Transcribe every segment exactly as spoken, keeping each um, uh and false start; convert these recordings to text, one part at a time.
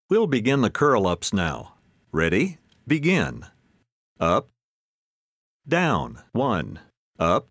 We'll begin the curl-ups now. Ready? Begin. Up, down, one, up,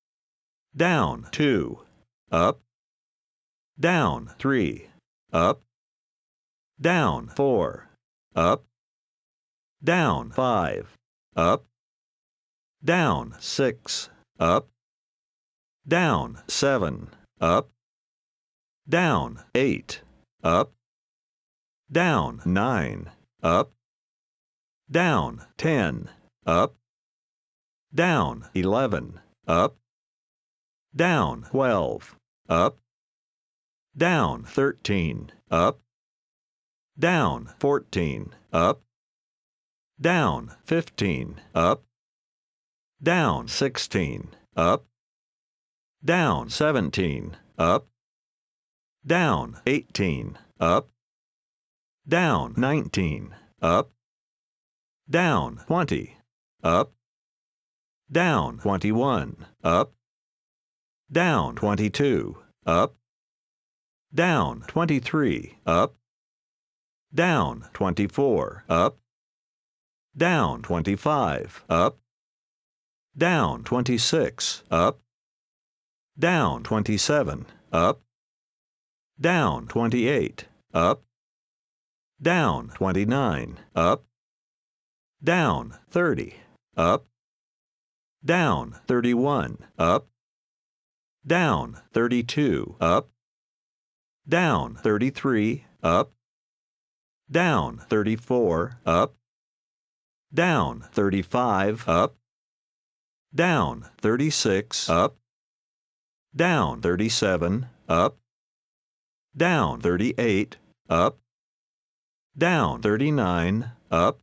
down, two, up, down, three, up, down, four, up, down, five, up, down, six, up, down, seven, up, down, eight, up, down, nine, up, down, ten, up, down, eleven, up, down, twelve, up, down, thirteen, up, down, fourteen, up, down, fifteen, up, down, sixteen, up, down, seventeen, up, down, eighteen, up, down, nineteen, up, down, twenty, up, down, twenty-one, up, down, twenty-two, up, down, twenty-three, up, down, twenty-four, up, down, twenty-five, up, down, twenty-six, up, down, twenty-seven, up, down, twenty-eight, up, down, twenty-nine, up, down, thirty, up, down, thirty-one, up, down, thirty-two, up, down, thirty-three, up, down, thirty-four, up, down, thirty-five, up, down, thirty-six, up, down, thirty-seven, up, down, thirty-eight, up, down, thirty-nine, up,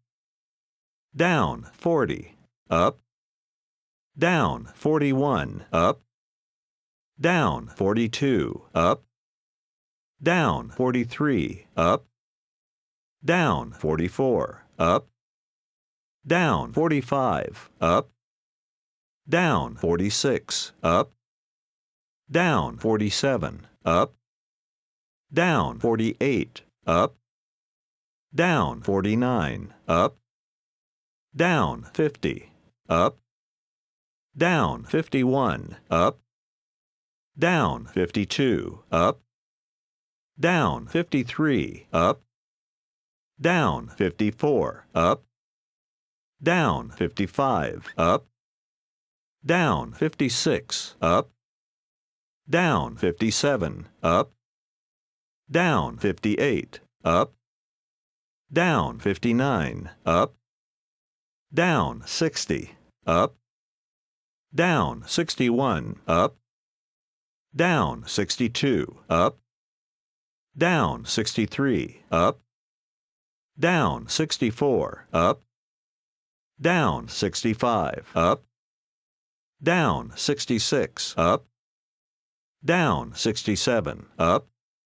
down, forty, up, down, forty-one, up, down, forty-two, up, down, forty-three, up, down, forty-four, up, down, forty-five, up, down, forty-six, up, down, forty-seven, up, down, forty-eight, up, down, forty-nine, up, down, fifty, up, down, fifty-one, up, down, fifty-two, up, down, fifty-three, up, down, fifty-four, up, down, fifty-five, up, down, fifty-six, up, down, fifty-seven, up, down, fifty-eight, up, down, fifty-nine, up, down, sixty, up, down, sixty-one, up, down, sixty-two, up, down, sixty-three, up, down, sixty-four, up, down, sixty-five, up, down, sixty-six, up, down, sixty-seven, up,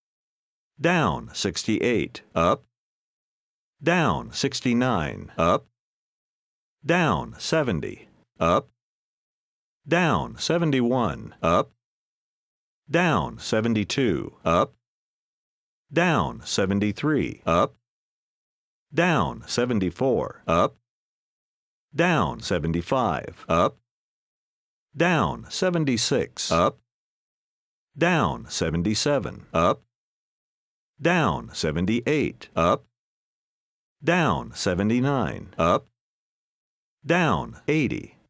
down, sixty-eight, up, down, sixty-nine, up, down, seventy, up, down, seventy-one, up, down, seventy-two, up, down, seventy-three, up, down, seventy-four, up, down, seventy-five, up, down, seventy-six, up, down, seventy-seven, up, down, seventy-eight, up, down, seventy-nine, up, down, eighty,